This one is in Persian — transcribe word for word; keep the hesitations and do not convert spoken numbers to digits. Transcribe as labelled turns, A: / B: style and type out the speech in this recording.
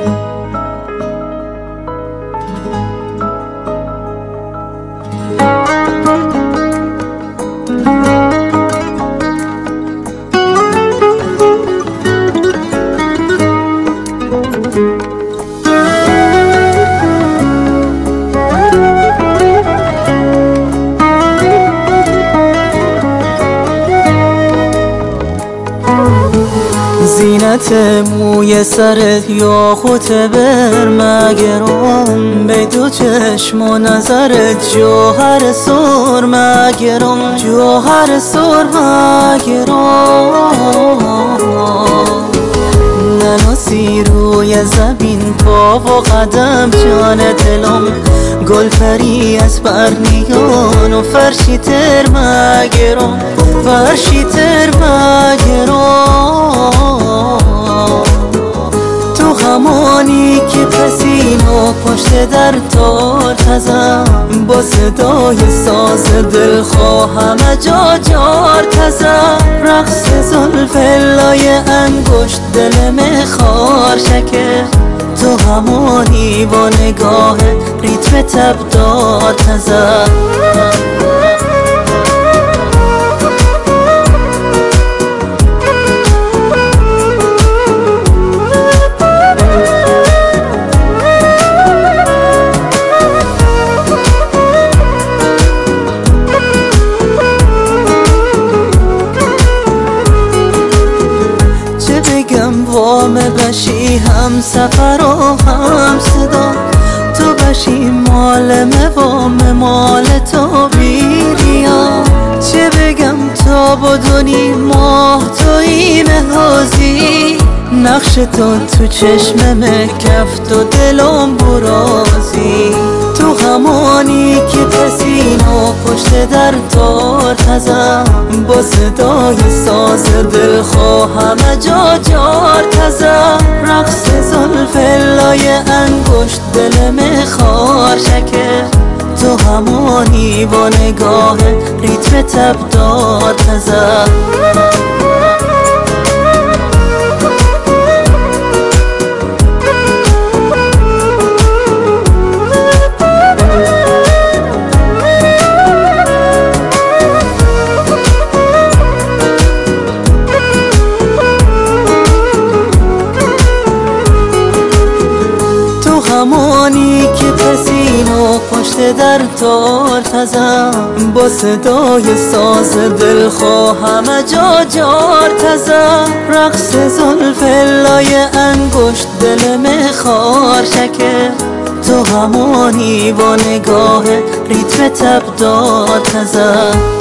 A: زینت موی سرت یا خود بر مگرم، به دو چشم و نظرت جوهر سر مگرم، جوهر سر مگرم. نناسی روی زمین پا و قدم جان دلم، گل پری از برنیان و فرشی تر مگرم، فرشی تر مگرم. تو همانی که پسین و پشت در تار تزم، با صدای ساز دل خواهم جا جار تزم. رقص زلف لای انگشت دل مخار شکر، تو همانی با نگاه ریتم تبدار تزم. وام بشی هم سفر و هم صدا، تو بشی مال وام مال تو بیریا. چه بگم تا بدونی ماه توی مهازی، نقش تو تو چشم کفت و دلم برازی. تو همانی که پسین و پشت در تار تزم، با صدای ساز دل خواهم جا جار تزم. رقص زلف لای انگشت دل مخار شکر، تو همانی با نگاه ریتم تبدار تزم. همانی که پسین و پشت در تار تزم، با صدای ساز دل خواهم جا جار تزم. رقص زلف لای انگشت دل مخار شکر، تو همانی با نگاه ریتم تبدار تزم.